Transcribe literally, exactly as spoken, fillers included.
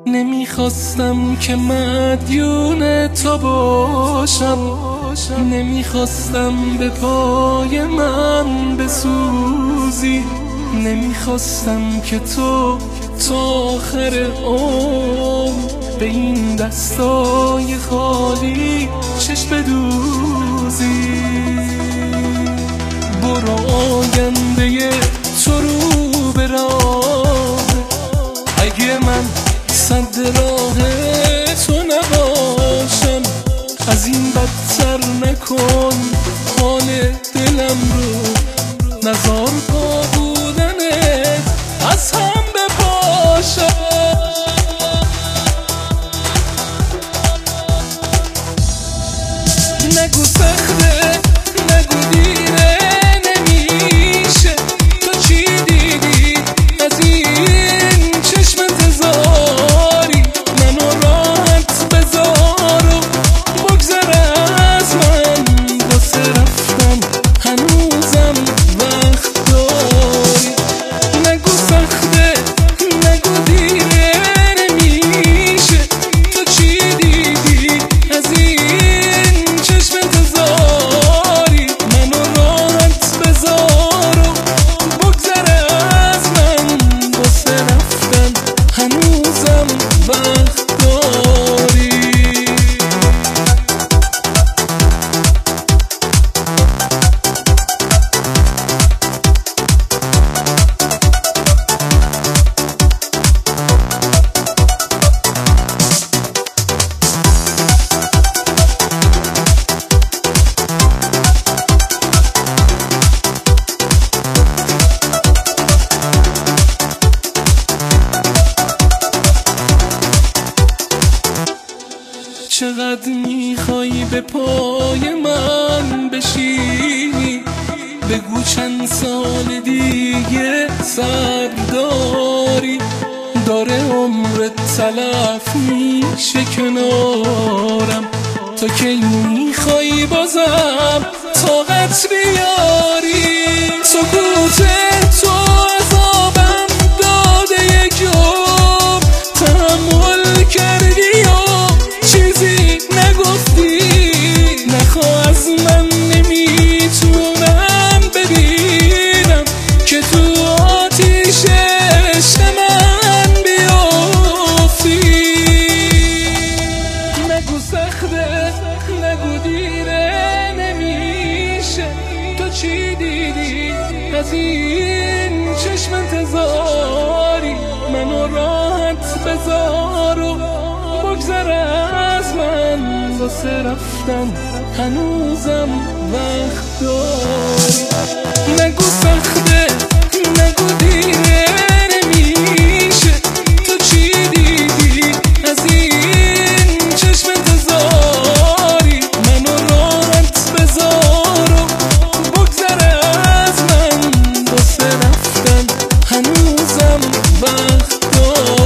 نمیخواستم که مدیون تو باشم، نمیخواستم به پای من بسوزی، نمیخواستم که تو تا آخر عمر به این دستای خالی چشم بدوزی. برو آینده تو رو به راه، اگه من صد راه تو نباشم، از این بدتر نکن حال دلم رو، نزار پا بودنت از هم بپاشم. نگو سخته نگو دیره نمیشه، تو چی دیدی از این چشم انتظاری؟ منو راحت بذار و بگذر از من، واسه رفتن هنوزم وقت داری. نگو سخته نگو دیره نمیشه، تو چی دیدی از این چشم انتظاری؟ منو راحت بذار و بگذر از من، واسه رفتن هنوزم وقت داری. چقدر میخوای به پای من بشینی؟ بگو چند سال دیگه صبر داری؟ داره عمرت تلف میشه کنارم، تو که میخوای بازم طاقت بیاری؟ سکوت تو عذابم داده یک جور، تحمل کردی و چیزی نگفتی. نخواه از من نمیتونم ببینم که تو آتیش عشق من بیافتی. نگو سخته نگو دیره نمیشه، تو چی دیدی از این چشم انتظاری؟ منو راحت بذار و بگذر از من، واسه رفتن هنوزم وقت داری. نگو سخته نگو دیره نمیشه، تو چی دیدی از این چشم انتظاری؟ منو راحت بذار و بگذر از من، واسه رفتن هنوزم وقت داری.